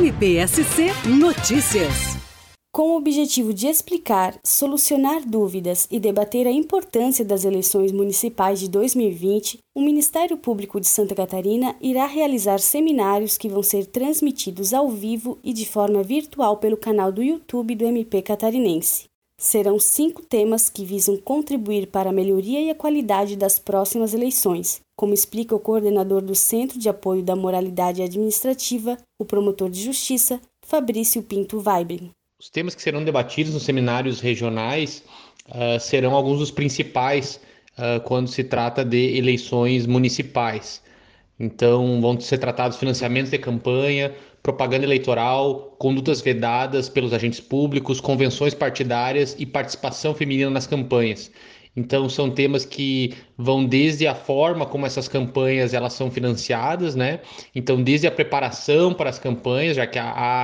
MPSC Notícias. Com o objetivo de explicar, solucionar dúvidas e debater a importância das eleições municipais de 2020, o Ministério Público de Santa Catarina irá realizar seminários que vão ser transmitidos ao vivo e de forma virtual pelo canal do YouTube do MP Catarinense. Serão 5 temas que visam contribuir para a melhoria e a qualidade das próximas eleições, como explica o coordenador do Centro de Apoio da Moralidade Administrativa, o promotor de Justiça, Fabrício Pinto Weibling. Os temas que serão debatidos nos seminários regionais serão alguns dos principais quando se trata de eleições municipais. Então, vão ser tratados financiamentos de campanha, propaganda eleitoral, condutas vedadas pelos agentes públicos, convenções partidárias e participação feminina nas campanhas. Então, são temas que vão desde a forma como essas campanhas elas são financiadas, né? Então, desde a preparação para as campanhas, já que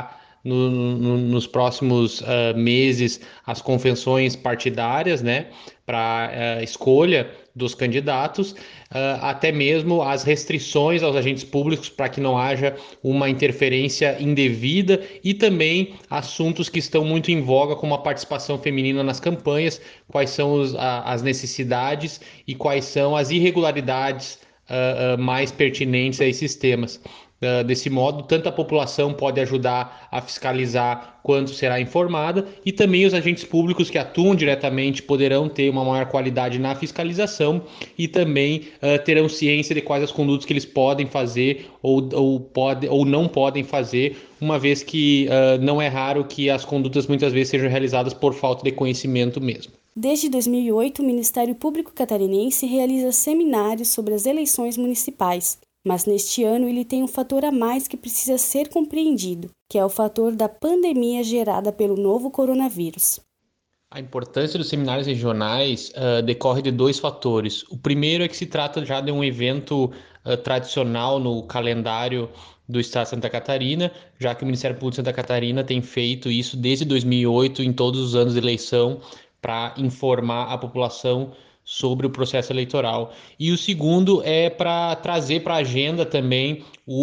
nos próximos meses as convenções partidárias, né, para escolha dos candidatos, até mesmo as restrições aos agentes públicos para que não haja uma interferência indevida e também assuntos que estão muito em voga como a participação feminina nas campanhas, quais são as necessidades e quais são as irregularidades mais pertinentes a esses temas. Desse modo, tanto a população pode ajudar a fiscalizar quanto será informada e também os agentes públicos que atuam diretamente poderão ter uma maior qualidade na fiscalização e também terão ciência de quais as condutas que eles podem fazer ou não podem fazer, uma vez que não é raro que as condutas muitas vezes sejam realizadas por falta de conhecimento mesmo. Desde 2008, o Ministério Público Catarinense realiza seminários sobre as eleições municipais. Mas neste ano ele tem um fator a mais que precisa ser compreendido, que é o fator da pandemia gerada pelo novo coronavírus. A importância dos seminários regionais decorre de 2 fatores. O primeiro é que se trata já de um evento tradicional no calendário do Estado de Santa Catarina, já que o Ministério Público de Santa Catarina tem feito isso desde 2008 em todos os anos de eleição para informar a população sobre o processo eleitoral. E o segundo é para trazer para a agenda também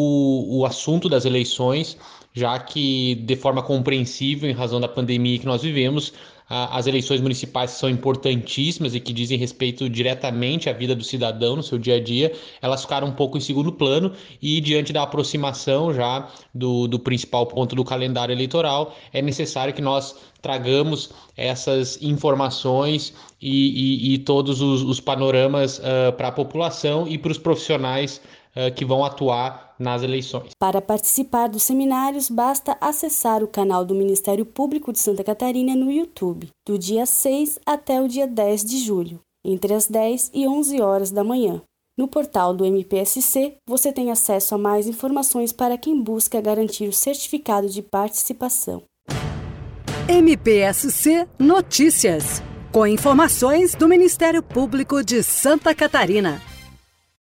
o assunto das eleições, já que, de forma compreensível, em razão da pandemia que nós vivemos, as eleições municipais são importantíssimas e que dizem respeito diretamente à vida do cidadão no seu dia a dia, elas ficaram um pouco em segundo plano e, diante da aproximação já do principal ponto do calendário eleitoral, é necessário que nós tragamos essas informações e todos os panoramas para a população e para os profissionais que vão atuar nas eleições. Para participar dos seminários, basta acessar o canal do Ministério Público de Santa Catarina no YouTube, do dia 6 até o dia 10 de julho, entre as 10 e 11 horas da manhã. No portal do MPSC, você tem acesso a mais informações para quem busca garantir o certificado de participação. MPSC Notícias, com informações do Ministério Público de Santa Catarina.